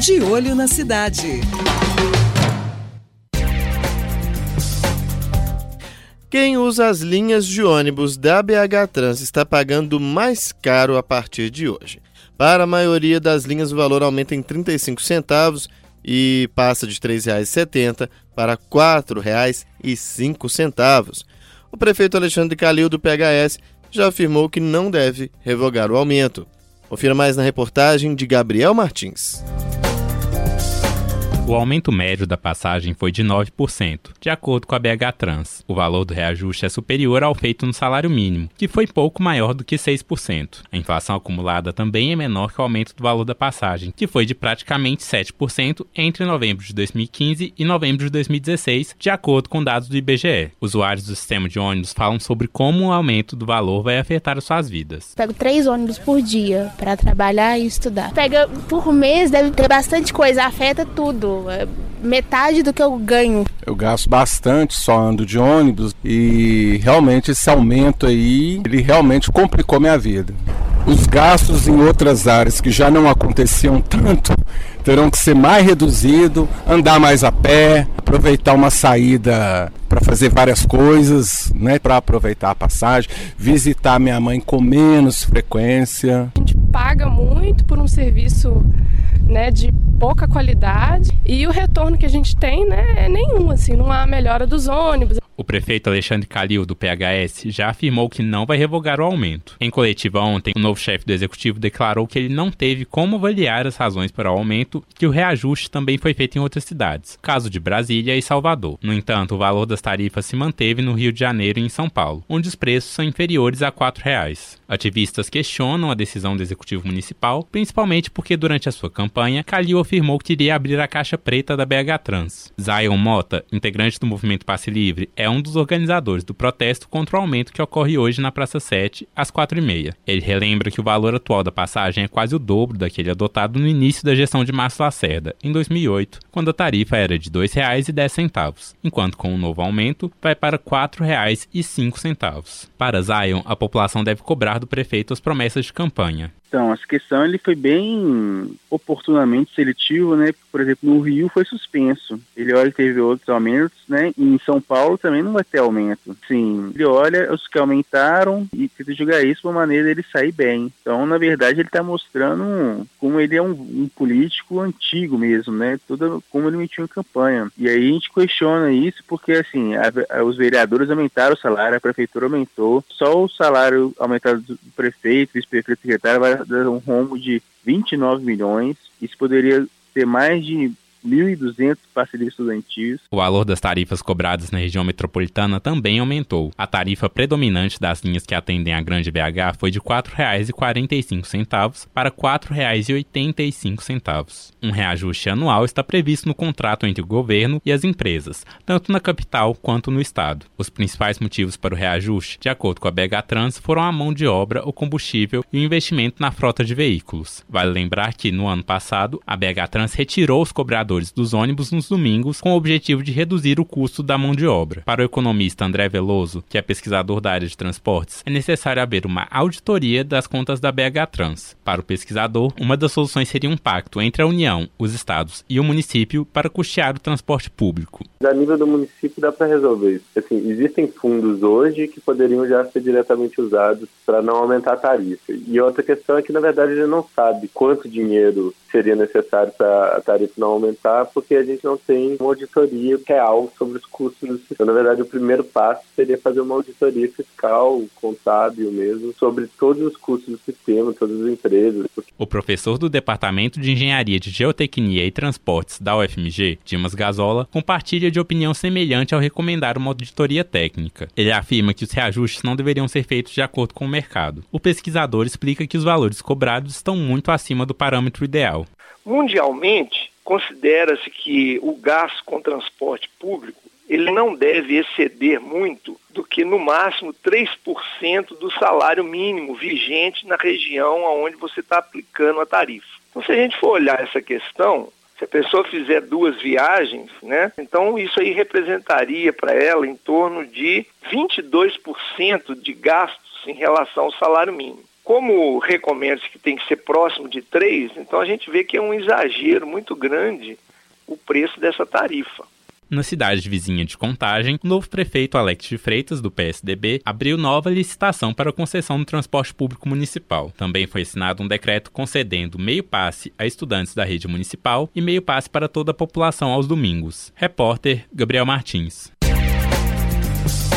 De Olho na Cidade. Quem usa as linhas de ônibus da BH Trans está pagando mais caro a partir de hoje. Para a maioria das linhas, o valor aumenta em 35 centavos e passa de R$ 3,70 para R$ 4,05. O prefeito Alexandre Calil, do PHS, já afirmou que não deve revogar o aumento. Confira mais na reportagem de Gabriel Martins. O aumento médio da passagem foi de 9%, de acordo com a BH Trans. O valor do reajuste é superior ao feito no salário mínimo, que foi pouco maior do que 6%. A inflação acumulada também é menor que o aumento do valor da passagem, que foi de praticamente 7% entre novembro de 2015 e novembro de 2016, de acordo com dados do IBGE. Usuários do sistema de ônibus falam sobre como o aumento do valor vai afetar as suas vidas. Pego 3 ônibus por dia para trabalhar e estudar. Pega por mês, deve ter bastante coisa, afeta tudo. Metade do que eu ganho. Eu gasto bastante, só ando de ônibus e realmente esse aumento aí, ele realmente complicou minha vida. Os gastos em outras áreas que já não aconteciam tanto, terão que ser mais reduzidos, andar mais a pé, aproveitar uma saída para fazer várias coisas, né, para aproveitar a passagem, visitar minha mãe com menos frequência. A gente paga muito por um serviço, né, de pouca qualidade e o retorno que a gente tem, né, é nenhum, assim, não há melhora dos ônibus. O prefeito Alexandre Calil, do PHS, já afirmou que não vai revogar o aumento. Em coletiva ontem, o novo chefe do executivo declarou que ele não teve como avaliar as razões para o aumento e que o reajuste também foi feito em outras cidades, caso de Brasília e Salvador. No entanto, o valor das tarifas se manteve no Rio de Janeiro e em São Paulo, onde os preços são inferiores a R$ 4,00. Ativistas questionam a decisão do executivo municipal, principalmente porque durante a sua campanha, Calil afirmou que iria abrir a caixa preta da BH Trans. Zion Mota, integrante do movimento Passe Livre, é um dos organizadores do protesto contra o aumento que ocorre hoje na Praça 7, às 4h30. Ele relembra que o valor atual da passagem é quase o dobro daquele adotado no início da gestão de Márcio Lacerda, em 2008, quando a tarifa era de R$ 2,10, enquanto com o novo aumento vai para R$ 4,05. Para Zion, a população deve cobrar do prefeito as promessas de campanha. Então, essa questão ele foi bem oportunamente seletivo, né? Por exemplo, no Rio foi suspenso. Ele olha que teve outros aumentos, né? E em São Paulo também não vai ter aumento. Sim, ele olha os que aumentaram e tenta jogar isso de uma maneira dele sair bem. Então, na verdade, ele está mostrando como ele é um político antigo mesmo, né? Como ele mentiu em campanha. E aí a gente questiona isso porque, assim, os vereadores aumentaram o salário, a prefeitura aumentou. Só o salário aumentado do prefeito, vice-prefeito, secretário vai dar um rombo de 29 milhões. Isso poderia ter mais de 1.200 parcerias estudantis. O valor das tarifas cobradas na região metropolitana também aumentou. A tarifa predominante das linhas que atendem a Grande BH foi de R$ 4,45 para R$ 4,85. Um reajuste anual está previsto no contrato entre o governo e as empresas, tanto na capital quanto no estado. Os principais motivos para o reajuste, de acordo com a BH Trans, foram a mão de obra, o combustível e o investimento na frota de veículos. Vale lembrar que, no ano passado, a BH Trans retirou os cobradores dos ônibus nos domingos com o objetivo de reduzir o custo da mão de obra. Para o economista André Veloso, que é pesquisador da área de transportes, é necessário haver uma auditoria das contas da BH Trans. Para o pesquisador, uma das soluções seria um pacto entre a União, os estados e o município para custear o transporte público. A nível do município dá para resolver isso. Assim, existem fundos hoje que poderiam já ser diretamente usados para não aumentar a tarifa. E outra questão é que, na verdade, ele não sabe quanto dinheiro seria necessário para a tarifa não aumentar, porque a gente não tem uma auditoria real sobre os custos do sistema. Então, na verdade, o primeiro passo seria fazer uma auditoria fiscal, contábil mesmo, sobre todos os custos do sistema, todas as empresas. O professor do Departamento de Engenharia de Geotecnia e Transportes da UFMG, Dimas Gazola, compartilha de opinião semelhante ao recomendar uma auditoria técnica. Ele afirma que os reajustes não deveriam ser feitos de acordo com o mercado. O pesquisador explica que os valores cobrados estão muito acima do parâmetro ideal. Mundialmente, considera-se que o gasto com transporte público ele não deve exceder muito do que, no máximo, 3% do salário mínimo vigente na região onde você está aplicando a tarifa. Então, se a gente for olhar essa questão, se a pessoa fizer 2 viagens, né, então isso aí representaria para ela em torno de 22% de gastos em relação ao salário mínimo. Como recomenda-se que tem que ser próximo de 3, então a gente vê que é um exagero muito grande o preço dessa tarifa. Na cidade vizinha de Contagem, o novo prefeito Alex de Freitas, do PSDB, abriu nova licitação para a concessão do transporte público municipal. Também foi assinado um decreto concedendo meio passe a estudantes da rede municipal e meio passe para toda a população aos domingos. Repórter Gabriel Martins.